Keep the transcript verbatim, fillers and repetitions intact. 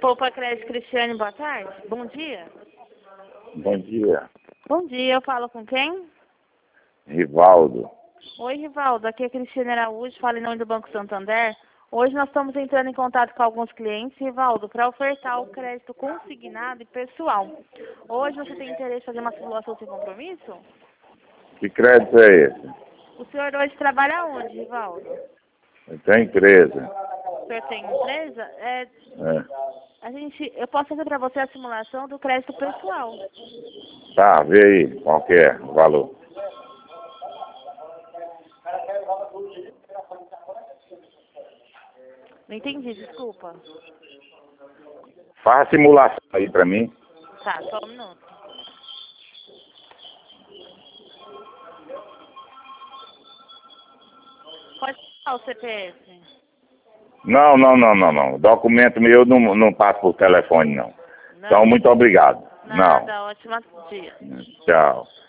Poupa Crédito Cristiane, boa tarde. Bom dia. Bom dia. Bom dia, eu falo com quem? Rivaldo. Oi, Rivaldo, aqui é Cristiane Araújo, falo em nome do Banco Santander. Hoje nós estamos entrando em contato com alguns clientes, Rivaldo, para ofertar o crédito consignado e pessoal. Hoje você tem interesse em fazer uma simulação sem compromisso? Que crédito é esse? O senhor hoje trabalha onde, Rivaldo? Eu tenho empresa. O senhor tem empresa? É, É. a gente, eu posso fazer para você a simulação do crédito pessoal. Tá, vê aí qual que é o valor. Não entendi, desculpa. Faz a simulação aí pra mim. Tá, só um minuto. Pode falar o C P F? Não, não, não, não, não. Documento meu não, não passa por telefone, não. Não. Então, muito obrigado. Nada, ótimo dia. Não. Tchau.